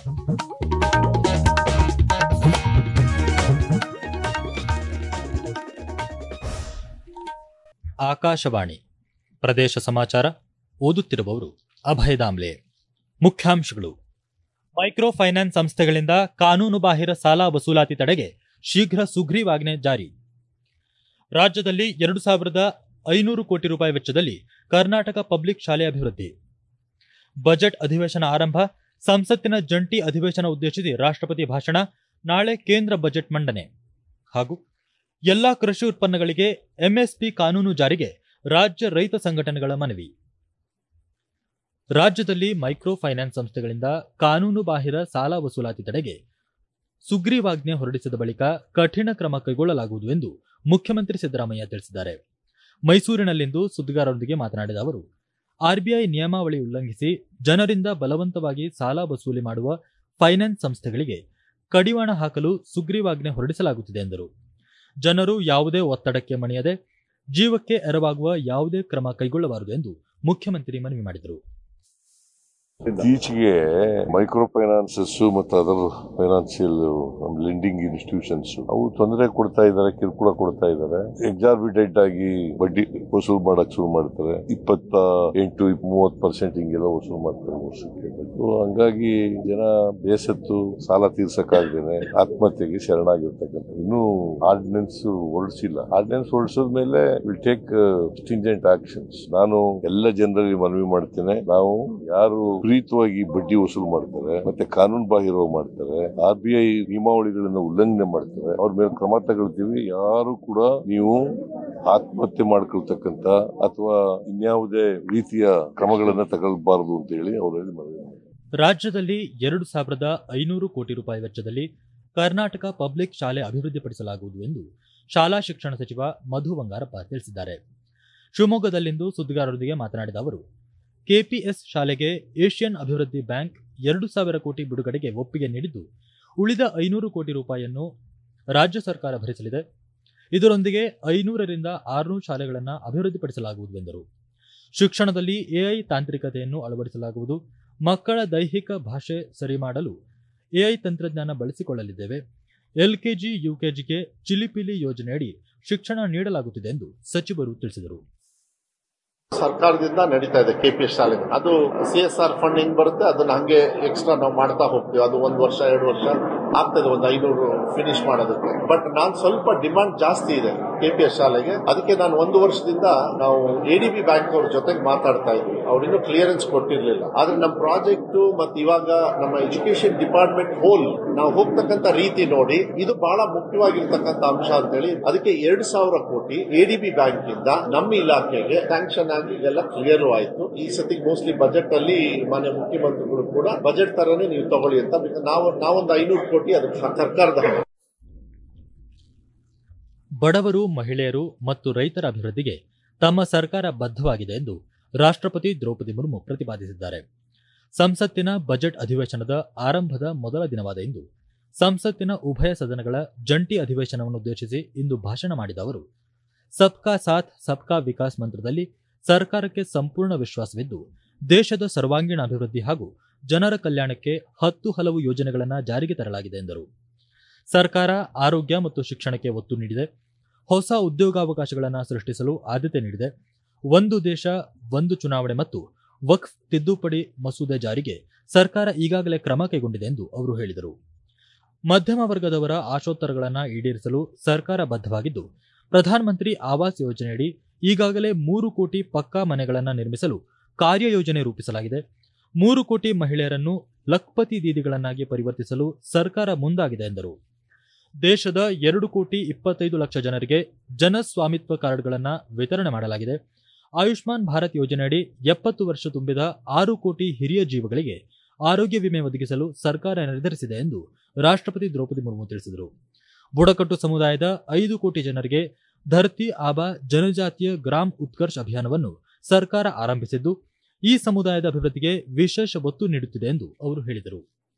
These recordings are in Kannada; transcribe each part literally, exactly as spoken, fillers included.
ಆಕಾಶವಾಣಿ ಪ್ರದೇಶ ಸಮಾಚಾರ ಓದುತ್ತಿರುವವರು ಅಭಯ ದಾಮ್ಲೆ. ಮುಖ್ಯಾಂಶಗಳು: ಮೈಕ್ರೋ ಫೈನಾನ್ಸ್ ಸಂಸ್ಥೆಗಳಿಂದ ಕಾನೂನುಬಾಹಿರ ಸಾಲ ವಸೂಲಾತಿ ತಡೆಗೆ ಶೀಘ್ರ ಸುಗ್ರೀವಾಜ್ಞೆ ಜಾರಿ. ರಾಜ್ಯದಲ್ಲಿ ಎರಡು ಸಾವಿರದ ಐನೂರು ಕೋಟಿ ರೂಪಾಯಿ ವೆಚ್ಚದಲ್ಲಿ ಕರ್ನಾಟಕ ಪಬ್ಲಿಕ್ ಶಾಲೆ ಅಭಿವೃದ್ಧಿ. ಬಜೆಟ್ ಅಧಿವೇಶನ ಆರಂಭ. ಸಂಸತ್ತಿನ ಜಂಟಿ ಅಧಿವೇಶನ ಉದ್ದೇಶಿಸಿ ರಾಷ್ಟ್ರಪತಿ ಭಾಷಣ. ನಾಳೆ ಕೇಂದ್ರ ಬಜೆಟ್ ಮಂಡನೆ. ಹಾಗೂ ಎಲ್ಲಾ ಕೃಷಿ ಉತ್ಪನ್ನಗಳಿಗೆ ಎಂಎಸ್ಪಿ ಕಾನೂನು ಜಾರಿಗೆ ರಾಜ್ಯ ರೈತ ಸಂಘಟನೆಗಳ ಮನವಿ. ರಾಜ್ಯದಲ್ಲಿ ಮೈಕ್ರೋ ಫೈನಾನ್ಸ್ ಸಂಸ್ಥೆಗಳಿಂದ ಕಾನೂನುಬಾಹಿರ ಸಾಲ ವಸೂಲಾತಿ ತಡೆಗೆ ಸುಗ್ರೀವಾಜ್ಞೆ ಹೊರಡಿಸಿದ ಬಳಿಕ ಕಠಿಣ ಕ್ರಮ ಕೈಗೊಳ್ಳಲಾಗುವುದು ಎಂದು ಮುಖ್ಯಮಂತ್ರಿ ಸಿದ್ದರಾಮಯ್ಯ ತಿಳಿಸಿದ್ದಾರೆ. ಮೈಸೂರಿನಲ್ಲಿಂದು ಸುದ್ದಿಗಾರರೊಂದಿಗೆ ಮಾತನಾಡಿದ ಅವರು, ಆರ್ಬಿಐ ನಿಯಮಾವಳಿ ಉಲ್ಲಂಘಿಸಿ ಜನರಿಂದ ಬಲವಂತವಾಗಿ ಸಾಲ ವಸೂಲಿ ಮಾಡುವ ಫೈನಾನ್ಸ್ ಸಂಸ್ಥೆಗಳಿಗೆ ಕಡಿವಾಣ ಹಾಕಲು ಸುಗ್ರೀವಾಜ್ಞೆ ಹೊರಡಿಸಲಾಗುತ್ತಿದೆ ಎಂದರು. ಜನರು ಯಾವುದೇ ಒತ್ತಡಕ್ಕೆ ಮಣಿಯದೆ ಜೀವಕ್ಕೆ ಎರವಾಗುವ ಯಾವುದೇ ಕ್ರಮ ಕೈಗೊಳ್ಳಬಾರದು ಎಂದು ಮುಖ್ಯಮಂತ್ರಿ ಮನವಿ ಮಾಡಿದರು. ಇತ್ತೀಚೆಗೆ ಮೈಕ್ರೋ ಫೈನಾನ್ಸಸ್ ಮತ್ತು ಅದರ್ ಫೈನಾನ್ಸಿಯಲ್ ಲೆಂಡಿಂಗ್ ಇನ್ಸ್ಟಿಟ್ಯೂಷನ್ಸ್ ಅವು ತೊಂದರೆ ಕೊಡ್ತಾ ಇದ್ದಾರೆ, ಕಿರುಕುಳ ಕೊಡ್ತಾ ಇದ್ದಾರೆ. ಎಕ್ಸಾರ್ಬಿಟೆಂಟ್ ಆಗಿ ಬಡ್ಡಿ ವಸೂಲು ಮಾಡಕ್ ಶುರು ಮಾಡ್ತಾರೆ. ಇಪ್ಪತ್ತ ಎಂಟು ಮೂವತ್ತು ಪರ್ಸೆಂಟ್ ಹಿಂಗೆಲ್ಲ ವಸೂಲು ಮಾಡ್ತಾರೆ ವರ್ಷಕ್ಕೆ. ಹಂಗಾಗಿ ಜನ ಬೇಸತ್ತು ಸಾಲ ತೀರ್ಸಕ್ಕಾಗ್ದೇನೆ ಆತ್ಮಹತ್ಯೆಗೆ ಶರಣಾಗಿರ್ತಕ್ಕಂಥ. ಇನ್ನೂ ಆರ್ಡಿನೆನ್ಸ್ ಹೊರಡಿಸಿಲ್ಲ. ಆರ್ಡಿನೆನ್ಸ್ ಹೊರಡಿಸಿದ ಮೇಲೆ ವಿಲ್ ಟೇಕ್ ಸ್ಟಿಂಜೆಂಟ್ ಆಕ್ಷನ್ಸ್. ನಾನು ಎಲ್ಲ ಜನರಲ್ಲಿ ಮನವಿ ಮಾಡ್ತೇನೆ, ನಾವು ಯಾರು ವಿಪರೀತವಾಗಿ ಬಡ್ಡಿ ವಸೂಲು ಮಾಡ್ತಾರೆ ಮತ್ತೆ ಕಾನೂನು ಬಾಹಿರ ಮಾಡ್ತಾರೆ, ಆರ್ ಬಿ ಐ ನಿಯಮಾವಳಿಗಳನ್ನ ಉಲ್ಲಂಘನೆ ಮಾಡ್ತಾರೆ, ಅವ್ರ ಮೇಲೆ ಕ್ರಮ ತಗೊಳ್ತೀವಿ. ಯಾರು ಕೂಡ ನೀವು ಆತ್ಮಹತ್ಯೆ ಮಾಡ್ಕೊಳ್ತಕ್ಕಂತ ಅಥವಾ ಇನ್ಯಾವುದೇ ರೀತಿಯ ಕ್ರಮಗಳನ್ನ ತಗೊಳ್ಬಾರದು ಅಂತ ಹೇಳಿ ಅವರಲ್ಲಿ ಮನವಿ. ರಾಜ್ಯದಲ್ಲಿ ಎರಡು ಸಾವಿರದ ಐನೂರು ಕೋಟಿ ರೂಪಾಯಿ ವೆಚ್ಚದಲ್ಲಿ ಕರ್ನಾಟಕ ಪಬ್ಲಿಕ್ ಶಾಲೆ ಅಭಿವೃದ್ಧಿಪಡಿಸಲಾಗುವುದು ಎಂದು ಶಾಲಾ ಶಿಕ್ಷಣ ಸಚಿವ ಮಧು ಬಂಗಾರಪ್ಪ ತಿಳಿಸಿದ್ದಾರೆ. ಶಿವಮೊಗ್ಗದಲ್ಲಿಂದು ಸುದ್ದಿಗಾರರೊಂದಿಗೆ ಮಾತನಾಡಿದ ಅವರು, ಕೆಪಿಎಸ್ ಶಾಲೆಗೆ ಏಷ್ಯನ್ ಅಭಿವೃದ್ಧಿ ಬ್ಯಾಂಕ್ ಎರಡು ಸಾವಿರ ಕೋಟಿ ಬಿಡುಗಡೆಗೆ ಒಪ್ಪಿಗೆ ನೀಡಿದ್ದು, ಉಳಿದ ಐನೂರು ಕೋಟಿ ರೂಪಾಯಿಯನ್ನು ರಾಜ್ಯ ಸರ್ಕಾರ ಭರಿಸಲಿದೆ. ಇದರೊಂದಿಗೆ ಐನೂರರಿಂದ ಆರುನೂರು ಶಾಲೆಗಳನ್ನು ಅಭಿವೃದ್ಧಿಪಡಿಸಲಾಗುವುದು ಎಂದರು. ಶಿಕ್ಷಣದಲ್ಲಿ ಎಐ ತಾಂತ್ರಿಕತೆಯನ್ನು ಅಳವಡಿಸಲಾಗುವುದು. ಮಕ್ಕಳ ದೈಹಿಕ ಭಾಷೆ ಸರಿ ಮಾಡಲು ಎಐ ತಂತ್ರಜ್ಞಾನ ಬಳಸಿಕೊಳ್ಳಲಿದ್ದೇವೆ. ಎಲ್ಕೆಜಿ ಯುಕೆಜಿಗೆ ಚಿಲಿಪಿಲಿ ಯೋಜನೆಯಡಿ ಶಿಕ್ಷಣ ನೀಡಲಾಗುತ್ತಿದೆ ಎಂದು ಸಚಿವರು ತಿಳಿಸಿದರು. ಸರ್ಕಾರದಿಂದ ನಡೀತಾ ಇದೆ ಕೆಪಿಎಸ್ ಶಾಲೆ. ಅದು ಸಿ ಎಸ್ ಆರ್ ಫಂಡ್ ಹೆಂಗ್ ಬರುತ್ತೆ ಅದನ್ನ ಹಂಗೆ ಎಕ್ಸ್ಟ್ರಾ ನಾವು ಮಾಡ್ತಾ ಹೋಗ್ತೀವಿ. ಅದು ಒಂದು ವರ್ಷ ಎರಡು ವರ್ಷ ಆಗ್ತದೆ ಒಂದು ಐನೂರು ಫಿನಿಶ್ ಮಾಡೋದಕ್ಕೆ. ಬಟ್ ನಾನ್ ಸ್ವಲ್ಪ ಡಿಮಾಂಡ್ ಜಾಸ್ತಿ ಇದೆ ಕೆಪಿಎಸ್ ಶಾಲೆಗೆ. ಅದಕ್ಕೆ ನಾನು ಒಂದು ವರ್ಷದಿಂದ ನಾವು ಎಡಿಬಿ ಬ್ಯಾಂಕ್ ಅವ್ರ ಜೊತೆಗೆ ಮಾತಾಡ್ತಾ ಇದ್ವಿ. ಅವ್ರಿನ್ನೂ ಕ್ಲಿಯರೆನ್ಸ್ ಕೊಟ್ಟಿರ್ಲಿಲ್ಲ. ಆದ್ರೆ ನಮ್ಮ ಪ್ರಾಜೆಕ್ಟ್ ಮತ್ತೆ ಇವಾಗ ನಮ್ಮ ಎಜುಕೇಶನ್ ಡಿಪಾರ್ಟ್ಮೆಂಟ್ ಹೋಲ್ ನಾವು ಹೋಗ್ತಕ್ಕಂಥ ರೀತಿ ನೋಡಿ ಇದು ಬಹಳ ಮುಖ್ಯವಾಗಿರ್ತಕ್ಕಂಥ ಅಂಶ ಅಂತ ಹೇಳಿ ಅದಕ್ಕೆ ಎರಡು ಸಾವಿರ ಕೋಟಿ ಎಡಿಬಿ ಬ್ಯಾಂಕ್ ಇಂದ ನಮ್ಮ ಇಲಾಖೆಗೆ ಸ್ಯಾಂಕ್ಷನ್ ಆಗಿ ಎಲ್ಲ ಕ್ಲಿಯರ್ ಆಯ್ತು. ಈ ಸತಿ ಮೋಸ್ಟ್ಲಿ ಬಜೆಟ್ ಅಲ್ಲಿ ಮಾನ್ಯ ಮುಖ್ಯಮಂತ್ರಿಗಳು ಕೂಡ ಬಜೆಟ್ ತರನೇ ನೀವು ತಗೊಳ್ಳಿ ಅಂತ ನಾವು ನಾವೊಂದು ಐನೂರು ಕೋಟಿ ಅದಕ್ಕೆ ಸರ್ಕಾರದ ಹಣ. ಬಡವರು, ಮಹಿಳೆಯರು ಮತ್ತು ರೈತರ ಅಭಿವೃದ್ಧಿಗೆ ತಮ್ಮ ಸರ್ಕಾರ ಬದ್ಧವಾಗಿದೆ ಎಂದು ರಾಷ್ಟ್ರಪತಿ ದ್ರೌಪದಿ ಮುರ್ಮು ಪ್ರತಿಪಾದಿಸಿದ್ದಾರೆ. ಸಂಸತ್ತಿನ ಬಜೆಟ್ ಅಧಿವೇಶನದ ಆರಂಭದ ಮೊದಲ ದಿನವಾದ ಇಂದು ಸಂಸತ್ತಿನ ಉಭಯ ಸದನಗಳ ಜಂಟಿ ಅಧಿವೇಶನವನ್ನುದ್ದೇಶಿಸಿ ಇಂದು ಭಾಷಣ ಮಾಡಿದ ಅವರು, ಸಬ್ಕಾ ಸಾಥ್ ಸಬ್ಕಾ ವಿಕಾಸ್ ಮಂತ್ರದಲ್ಲಿ ಸರ್ಕಾರಕ್ಕೆ ಸಂಪೂರ್ಣ ವಿಶ್ವಾಸವಿದ್ದು ದೇಶದ ಸರ್ವಾಂಗೀಣ ಅಭಿವೃದ್ಧಿ ಹಾಗೂ ಜನರ ಕಲ್ಯಾಣಕ್ಕೆ ಹತ್ತು ಹಲವು ಯೋಜನೆಗಳನ್ನು ಜಾರಿಗೆ ತರಲಾಗಿದೆ ಎಂದರು. ಸರ್ಕಾರ ಆರೋಗ್ಯ ಮತ್ತು ಶಿಕ್ಷಣಕ್ಕೆ ಒತ್ತು ನೀಡಿದೆ. ಹೊಸ ಉದ್ಯೋಗಾವಕಾಶಗಳನ್ನು ಸೃಷ್ಟಿಸಲು ಆದ್ಯತೆ ನೀಡಿದೆ. ಒಂದು ದೇಶ ಒಂದು ಚುನಾವಣೆ ಮತ್ತು ವಕ್ಫ್ ತಿದ್ದುಪಡಿ ಮಸೂದೆ ಜಾರಿಗೆ ಸರ್ಕಾರ ಈಗಾಗಲೇ ಕ್ರಮ ಕೈಗೊಂಡಿದೆ ಎಂದು ಅವರು ಹೇಳಿದರು. ಮಧ್ಯಮ ವರ್ಗದವರ ಆಶೋತ್ತರಗಳನ್ನು ಈಡೇರಿಸಲು ಸರ್ಕಾರ ಬದ್ಧವಾಗಿದ್ದು, ಪ್ರಧಾನಮಂತ್ರಿ ಆವಾಸ್ ಯೋಜನೆಯಡಿ ಈಗಾಗಲೇ ಮೂರು ಕೋಟಿ ಪಕ್ಕಾ ಮನೆಗಳನ್ನು ನಿರ್ಮಿಸಲು ಕಾರ್ಯಯೋಜನೆ ರೂಪಿಸಲಾಗಿದೆ. ಮೂರು ಕೋಟಿ ಮಹಿಳೆಯರನ್ನು ಲಖ್ಪತಿ ದೀದಿಗಳನ್ನಾಗಿ ಪರಿವರ್ತಿಸಲು ಸರ್ಕಾರ ಮುಂದಾಗಿದೆ ಎಂದರು. ದೇಶದ ಎರಡು ಕೋಟಿ ಇಪ್ಪತ್ತೈದು ಲಕ್ಷ ಜನರಿಗೆ ಜನಸ್ವಾಮಿತ್ವ ಕಾರ್ಡ್ಗಳನ್ನು ವಿತರಣೆ ಮಾಡಲಾಗಿದೆ. ಆಯುಷ್ಮಾನ್ ಭಾರತ್ ಯೋಜನೆಯಡಿ ಎಪ್ಪತ್ತು ವರ್ಷ ತುಂಬಿದ ಆರು ಕೋಟಿ ಹಿರಿಯ ಜೀವಗಳಿಗೆ ಆರೋಗ್ಯ ವಿಮೆ ಒದಗಿಸಲು ಸರ್ಕಾರ ನಿರ್ಧರಿಸಿದೆ ಎಂದು ರಾಷ್ಟ್ರಪತಿ ದ್ರೌಪದಿ ಮುರ್ಮು ತಿಳಿಸಿದರು. ಬುಡಕಟ್ಟು ಸಮುದಾಯದ ಐದು ಕೋಟಿ ಜನರಿಗೆ ಧರ್ತಿ ಆಬಾ ಜನಜಾತಿಯ ಗ್ರಾಮ್ ಉತ್ಕರ್ಷ್ ಅಭಿಯಾನವನ್ನು ಸರ್ಕಾರ ಆರಂಭಿಸಿದ್ದು, ಈ ಸಮುದಾಯದ ಅಭಿವೃದ್ಧಿಗೆ ವಿಶೇಷ ಒತ್ತು ನೀಡುತ್ತಿದೆ ಎಂದು ಅವರು ಹೇಳಿದರು.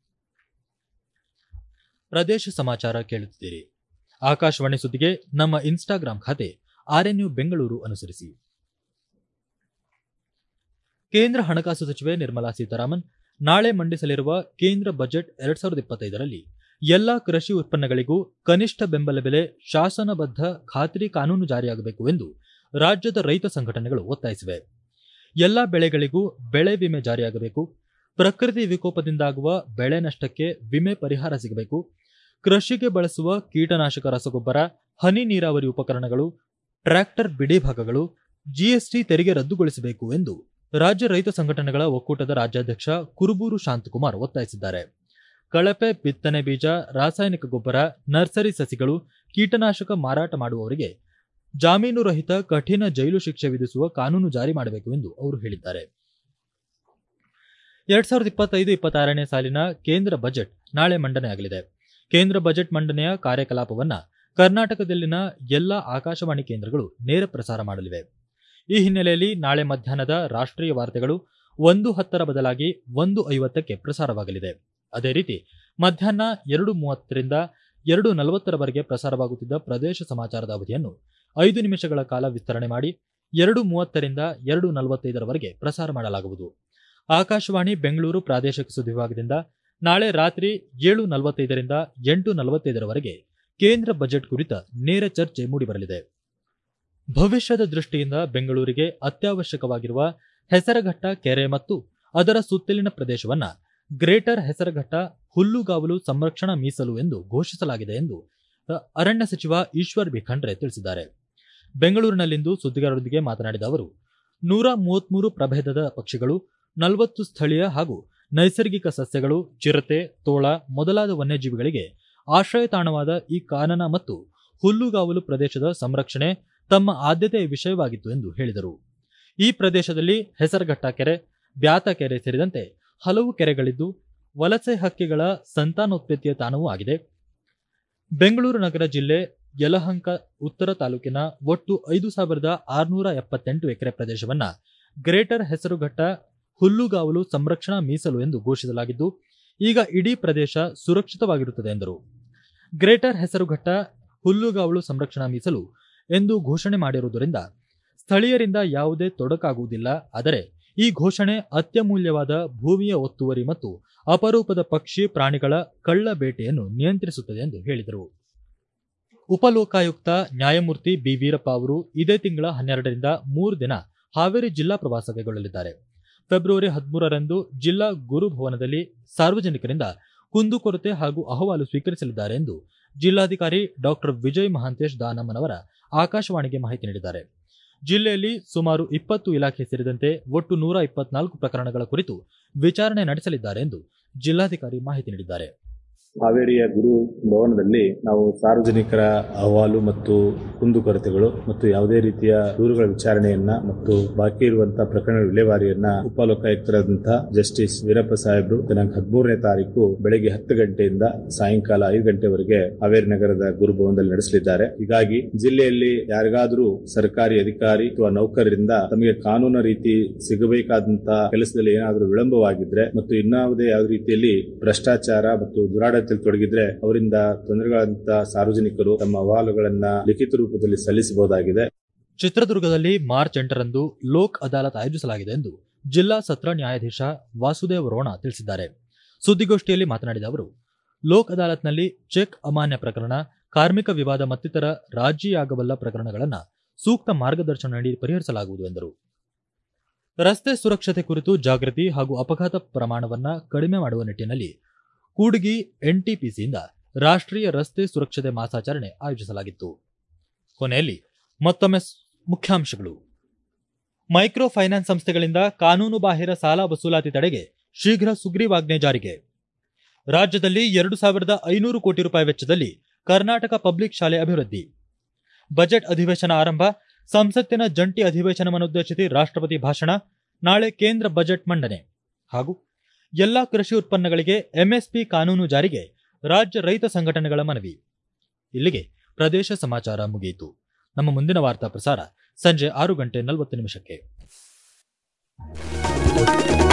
ಪ್ರದೇಶ ಸಮಾಚಾರ ಕೇಳುತ್ತಿದ್ದೀರಿ. ಆಕಾಶವಾಣಿ ಸುದ್ದಿಗೆ ನಮ್ಮ ಇನ್ಸ್ಟಾಗ್ರಾಂ ಖಾತೆ ಆರ್ಎನ್ಯು ಬೆಂಗಳೂರು ಅನುಸರಿಸಿ. ಕೇಂದ್ರ ಹಣಕಾಸು ಸಚಿವೆ ನಿರ್ಮಲಾ ಸೀತಾರಾಮನ್ ನಾಳೆ ಮಂಡಿಸಲಿರುವ ಕೇಂದ್ರ ಬಜೆಟ್ ಎರಡ್ ಸಾವಿರದ ಇಪ್ಪತ್ತೈದರಲ್ಲಿ ಎಲ್ಲಾ ಕೃಷಿ ಉತ್ಪನ್ನಗಳಿಗೂ ಕನಿಷ್ಠ ಬೆಂಬಲ ಬೆಲೆ ಶಾಸನಬದ್ಧ ಖಾತ್ರಿ ಕಾನೂನು ಜಾರಿಯಾಗಬೇಕು ಎಂದು ರಾಜ್ಯದ ರೈತ ಸಂಘಟನೆಗಳು ಒತ್ತಾಯಿಸಿವೆ. ಎಲ್ಲಾ ಬೆಳೆಗಳಿಗೂ ಬೆಳೆ ವಿಮೆ ಜಾರಿಯಾಗಬೇಕು. ಪ್ರಕೃತಿ ವಿಕೋಪದಿಂದಾಗುವ ಬೆಳೆ ನಷ್ಟಕ್ಕೆ ವಿಮೆ ಪರಿಹಾರ ಸಿಗಬೇಕು. ಕೃಷಿಗೆ ಬಳಸುವ ಕೀಟನಾಶಕ ರಸಗೊಬ್ಬರ, ಹನಿ ನೀರಾವರಿ ಉಪಕರಣಗಳು, ಟ್ರ್ಯಾಕ್ಟರ್ ಬಿಡಿ ಭಾಗಗಳು, ಜಿಎಸ್ಟಿ ತೆರಿಗೆ ರದ್ದುಗೊಳಿಸಬೇಕು ಎಂದು ರಾಜ್ಯ ರೈತ ಸಂಘಟನೆಗಳ ಒಕ್ಕೂಟದ ರಾಜ್ಯಾಧ್ಯಕ್ಷ ಕುರುಬೂರು ಶಾಂತಕುಮಾರ್ ಒತ್ತಾಯಿಸಿದ್ದಾರೆ. ಕಳಪೆ ಬಿತ್ತನೆ ಬೀಜ, ರಾಸಾಯನಿಕ ಗೊಬ್ಬರ, ನರ್ಸರಿ ಸಸಿಗಳು, ಕೀಟನಾಶಕ ಮಾರಾಟ ಮಾಡುವವರಿಗೆ ಜಾಮೀನು ರಹಿತ ಕಠಿಣ ಜೈಲು ಶಿಕ್ಷೆ ವಿಧಿಸುವ ಕಾನೂನು ಜಾರಿ ಮಾಡಬೇಕು ಎಂದು ಅವರು ಹೇಳಿದ್ದಾರೆ. ಎರಡ್ ಸಾವಿರದ ಇಪ್ಪತ್ತೈದು ಇಪ್ಪತ್ತಾರನೇ ಸಾಲಿನ ಕೇಂದ್ರ ಬಜೆಟ್ ನಾಳೆ ಮಂಡನೆಯಾಗಲಿದೆ. ಕೇಂದ್ರ ಬಜೆಟ್ ಮಂಡನೆಯ ಕಾರ್ಯಕಲಾಪವನ್ನು ಕರ್ನಾಟಕದಲ್ಲಿನ ಎಲ್ಲಾ ಆಕಾಶವಾಣಿ ಕೇಂದ್ರಗಳು ನೇರ ಪ್ರಸಾರ ಮಾಡಲಿವೆ. ಈ ಹಿನ್ನೆಲೆಯಲ್ಲಿ ನಾಳೆ ಮಧ್ಯಾಹ್ನದ ರಾಷ್ಟ್ರೀಯ ವಾರ್ತೆಗಳು ಒಂದು ಹತ್ತರ ಬದಲಾಗಿ ಒಂದು ಐವತ್ತಕ್ಕೆ ಪ್ರಸಾರವಾಗಲಿದೆ. ಅದೇ ರೀತಿ ಮಧ್ಯಾಹ್ನ ಎರಡು ಮೂವತ್ತರಿಂದ ಎರಡು ನಲವತ್ತರವರೆಗೆ ಪ್ರಸಾರವಾಗುತ್ತಿದ್ದ ಪ್ರದೇಶ ಸಮಾಚಾರದ ಅವಧಿಯನ್ನು ಐದು ನಿಮಿಷಗಳ ಕಾಲ ವಿಸ್ತರಣೆ ಮಾಡಿ ಎರಡು ಮೂವತ್ತರಿಂದ ಎರಡು ನಲವತ್ತೈದರವರೆಗೆ ಪ್ರಸಾರ ಮಾಡಲಾಗುವುದು. ಆಕಾಶವಾಣಿ ಬೆಂಗಳೂರು ಪ್ರಾದೇಶಿಕ ಸುದ್ದಿ ವಿಭಾಗದಿಂದ ನಾಳೆ ರಾತ್ರಿ ಏಳು ನಲವತ್ತೈದರಿಂದ ಎಂಟು ನಲವತ್ತೈದರವರೆಗೆ ಕೇಂದ್ರ ಬಜೆಟ್ ಕುರಿತ ನೇರ ಚರ್ಚೆ ಮೂಡಿಬರಲಿದೆ. ಭವಿಷ್ಯದ ದೃಷ್ಟಿಯಿಂದ ಬೆಂಗಳೂರಿಗೆ ಅತ್ಯವಶ್ಯಕವಾಗಿರುವ ಹೆಸರಘಟ್ಟ ಕೆರೆ ಮತ್ತು ಅದರ ಸುತ್ತಲಿನ ಪ್ರದೇಶವನ್ನು ಗ್ರೇಟರ್ ಹೆಸರಘಟ್ಟ ಹುಲ್ಲುಗಾವಲು ಸಂರಕ್ಷಣಾ ಮೀಸಲು ಎಂದು ಘೋಷಿಸಲಾಗಿದೆ ಎಂದು ಅರಣ್ಯ ಸಚಿವ ಈಶ್ವರ್ ಬಿ ಖಂಡ್ರೆ ತಿಳಿಸಿದ್ದಾರೆ. ಬೆಂಗಳೂರಿನಲ್ಲಿಂದು ಸುದ್ದಿಗಾರರೊಂದಿಗೆ ಮಾತನಾಡಿದ ಅವರು, ನೂರ ಮೂವತ್ಮೂರು ಪ್ರಭೇದದ ಪಕ್ಷಿಗಳು, ನಲವತ್ತು ಸ್ಥಳೀಯ ಹಾಗೂ ನೈಸರ್ಗಿಕ ಸಸ್ಯಗಳು, ಚಿರತೆ, ತೋಳ ಮೊದಲಾದ ವನ್ಯಜೀವಿಗಳಿಗೆ ಆಶ್ರಯ ತಾಣವಾದ ಈ ಕಾನನ ಮತ್ತು ಹುಲ್ಲುಗಾವಲು ಪ್ರದೇಶದ ಸಂರಕ್ಷಣೆ ತಮ್ಮ ಆದ್ಯತೆಯ ವಿಷಯವಾಗಿತ್ತು ಎಂದು ಹೇಳಿದರು. ಈ ಪ್ರದೇಶದಲ್ಲಿ ಹೆಸರಘಟ್ಟ ಕೆರೆ, ಬ್ಯಾತ ಕೆರೆ ಸೇರಿದಂತೆ ಹಲವು ಕೆರೆಗಳಿದ್ದು ವಲಸೆ ಹಕ್ಕಿಗಳ ಸಂತಾನೋತ್ಪತ್ತಿಯ ತಾಣವೂ ಆಗಿದೆ. ಬೆಂಗಳೂರು ನಗರ ಜಿಲ್ಲೆ ಯಲಹಂಕ ಉತ್ತರ ತಾಲೂಕಿನ ಒಟ್ಟು ಐದು ಸಾವಿರದ ಆರುನೂರ ಎಪ್ಪತ್ತೆಂಟು ಎಕರೆ ಪ್ರದೇಶವನ್ನ ಗ್ರೇಟರ್ ಹೆಸರುಘಟ್ಟ ಹುಲ್ಲುಗಾವಲು ಸಂರಕ್ಷಣಾ ಮೀಸಲು ಎಂದು ಘೋಷಿಸಲಾಗಿದ್ದು, ಈಗ ಇಡೀ ಪ್ರದೇಶ ಸುರಕ್ಷಿತವಾಗಿರುತ್ತದೆ ಎಂದರು. ಗ್ರೇಟರ್ ಹೆಸರುಘಟ್ಟ ಹುಲ್ಲುಗಾವಲು ಸಂರಕ್ಷಣಾ ಮೀಸಲು ಎಂದು ಘೋಷಣೆ ಮಾಡಿರುವುದರಿಂದ ಸ್ಥಳೀಯರಿಂದ ಯಾವುದೇ ತೊಡಕಾಗುವುದಿಲ್ಲ. ಆದರೆ ಈ ಘೋಷಣೆ ಅತ್ಯಮೂಲ್ಯವಾದ ಭೂಮಿಯ ಒತ್ತುವರಿ ಮತ್ತು ಅಪರೂಪದ ಪಕ್ಷಿ ಪ್ರಾಣಿಗಳ ಕಳ್ಳ ಬೇಟೆಯನ್ನು ನಿಯಂತ್ರಿಸುತ್ತದೆ ಎಂದು ಹೇಳಿದರು. ಉಪಲೋಕಾಯುಕ್ತ ನ್ಯಾಯಮೂರ್ತಿ ಬಿ ವೀರಪ್ಪ ಅವರು ಇದೇ ತಿಂಗಳ ಹನ್ನೆರಡರಿಂದ ಮೂರು ದಿನ ಹಾವೇರಿ ಜಿಲ್ಲಾ ಪ್ರವಾಸ ಕೈಗೊಳ್ಳಲಿದ್ದಾರೆ. ಫೆಬ್ರವರಿ ಹದಿಮೂರರಂದು ಜಿಲ್ಲಾ ಗುರುಭವನದಲ್ಲಿ ಸಾರ್ವಜನಿಕರಿಂದ ಕುಂದುಕೊರತೆ ಹಾಗೂ ಅಹವಾಲು ಸ್ವೀಕರಿಸಲಿದ್ದಾರೆ ಎಂದು ಜಿಲ್ಲಾಧಿಕಾರಿ ಡಾಕ್ಟರ್ ವಿಜಯ್ ಮಹಾಂತೇಶ್ ದಾನಮ್ಮನವರ ಆಕಾಶವಾಣಿಗೆ ಮಾಹಿತಿ ನೀಡಿದ್ದಾರೆ. ಜಿಲ್ಲೆಯಲ್ಲಿ ಸುಮಾರು ಇಪ್ಪತ್ತು ಇಲಾಖೆ ಸೇರಿದಂತೆ ಒಟ್ಟು ನೂರ ಇಪ್ಪತ್ನಾಲ್ಕು ಪ್ರಕರಣಗಳ ಕುರಿತು ವಿಚಾರಣೆ ನಡೆಸಲಿದ್ದಾರೆ ಎಂದು ಜಿಲ್ಲಾಧಿಕಾರಿ ಮಾಹಿತಿ ನೀಡಿದ್ದಾರೆ. ಹಾವೇರಿಯ ಗುರು ಭವನದಲ್ಲಿ ನಾವು ಸಾರ್ವಜನಿಕರ ಅಹವಾಲು ಮತ್ತು ಕುಂದುಕೊರತೆಗಳು ಮತ್ತು ಯಾವುದೇ ರೀತಿಯ ದೂರುಗಳ ವಿಚಾರಣೆಯನ್ನ ಮತ್ತು ಬಾಕಿ ಇರುವಂತಹ ಪ್ರಕರಣಗಳ ವಿಲೇವಾರಿಯನ್ನ ಉಪಲೋಕಾಯುಕ್ತರಾದಂತಹ ಜಸ್ಟಿಸ್ ವೀರಪ್ಪ ಸಾಹೇಬ್ರು ದಿನಾಂಕ ಹದಿಮೂರನೇ ತಾರೀಕು ಬೆಳಗ್ಗೆ ಹತ್ತು ಗಂಟೆಯಿಂದ ಸಾಯಂಕಾಲ ಐದು ಗಂಟೆವರೆಗೆ ಹಾವೇರಿ ನಗರದ ಗುರು ಭವನದಲ್ಲಿ ನಡೆಸಲಿದ್ದಾರೆ. ಹೀಗಾಗಿ ಜಿಲ್ಲೆಯಲ್ಲಿ ಯಾರಿಗಾದರೂ ಸರ್ಕಾರಿ ಅಧಿಕಾರಿ ಅಥವಾ ನೌಕರರಿಂದ ತಮಗೆ ಕಾನೂನು ರೀತಿ ಸಿಗಬೇಕಾದಂತಹ ಕೆಲಸದಲ್ಲಿ ಏನಾದರೂ ವಿಳಂಬವಾಗಿದ್ರೆ ಮತ್ತು ಇನ್ನಾವುದೇ ಯಾವ ರೀತಿಯಲ್ಲಿ ಭ್ರಷ್ಟಾಚಾರ ಮತ್ತು ದುರಾಡ ತೊಡಗಿದ್ರೆ ಅವರಿಂದ ತೊಂದರೆಗಳಂತ ಸಾರ್ವಜನಿಕರು ತಮ್ಮ ಅಹವಾಲುಗಳನ್ನ ಲಿಖಿತ ರೂಪದಲ್ಲಿ ಸಲ್ಲಿಸಬಹುದಾಗಿದೆ. ಚಿತ್ರದುರ್ಗದಲ್ಲಿ ಮಾರ್ಚ್ ಎಂಟರಂದು ಲೋಕ್ ಅದಾಲತ್ ಆಯೋಜಿಸಲಾಗಿದೆ ಎಂದು ಜಿಲ್ಲಾ ಸತ್ರ ನ್ಯಾಯಾಧೀಶ ವಾಸುದೇವ್ ರೋಣ ತಿಳಿಸಿದ್ದಾರೆ. ಸುದ್ದಿಗೋಷ್ಠಿಯಲ್ಲಿ ಮಾತನಾಡಿದ ಅವರು, ಲೋಕ್ ಅದಾಲತ್ನಲ್ಲಿ ಚೆಕ್ ಅಮಾನ್ಯ ಪ್ರಕರಣ, ಕಾರ್ಮಿಕ ವಿವಾದ ಮತ್ತಿತರ ರಾಜಿಯಾಗಬಲ್ಲ ಪ್ರಕರಣಗಳನ್ನು ಸೂಕ್ತ ಮಾರ್ಗದರ್ಶನ ನೀಡಿ ಪರಿಹರಿಸಲಾಗುವುದು ಎಂದರು. ರಸ್ತೆ ಸುರಕ್ಷತೆ ಕುರಿತು ಜಾಗೃತಿ ಹಾಗೂ ಅಪಘಾತ ಪ್ರಮಾಣವನ್ನು ಕಡಿಮೆ ಮಾಡುವ ನಿಟ್ಟಿನಲ್ಲಿ ಕೂಡ್ಗಿ ಎನ್ಟಿಪಿಸಿಯಿಂದ ರಾಷ್ಟ್ರೀಯ ರಸ್ತೆ ಸುರಕ್ಷತೆ ಮಾಸಾಚರಣೆ ಆಯೋಜಿಸಲಾಗಿತ್ತು. ಕೊನೆಯಲ್ಲಿ ಮತ್ತೊಮ್ಮೆ ಮುಖ್ಯಾಂಶಗಳು. ಮೈಕ್ರೋ ಫೈನಾನ್ಸ್ ಸಂಸ್ಥೆಗಳಿಂದ ಕಾನೂನು ಬಾಹಿರ ಸಾಲ ವಸೂಲಾತಿ ತಡೆಗೆ ಶೀಘ್ರ ಸುಗ್ರೀವಾಜ್ಞೆ ಜಾರಿಗೆ. ರಾಜ್ಯದಲ್ಲಿ ಎರಡು ಸಾವಿರದ ಐನೂರು ಕೋಟಿ ರೂಪಾಯಿ ವೆಚ್ಚದಲ್ಲಿ ಕರ್ನಾಟಕ ಪಬ್ಲಿಕ್ ಶಾಲೆ ಅಭಿವೃದ್ಧಿ. ಬಜೆಟ್ ಅಧಿವೇಶನ ಆರಂಭ. ಸಂಸತ್ತಿನ ಜಂಟಿ ಅಧಿವೇಶನವನ್ನುದ್ದೇಶಿಸಿ ರಾಷ್ಟ್ರಪತಿ ಭಾಷಣ. ನಾಳೆ ಕೇಂದ್ರ ಬಜೆಟ್ ಮಂಡನೆ. ಹಾಗೂ ಎಲ್ಲಾ ಕೃಷಿ ಉತ್ಪನ್ನಗಳಿಗೆ ಎಂಎಸ್ಪಿ ಕಾನೂನು ಜಾರಿಗೆ ರಾಜ್ಯ ರೈತ ಸಂಘಟನೆಗಳ ಮನವಿ. ಇಲ್ಲಿಗೆ ಪ್ರದೇಶ ಸಮಾಚಾರ ಮುಗಿಯಿತು. ನಮ್ಮ ಮುಂದಿನ ವಾರ್ತಾ ಪ್ರಸಾರ ಸಂಜೆ ಆರು ಗಂಟೆ ನಲವತ್ತು ನಿಮಿಷಕ್ಕೆ.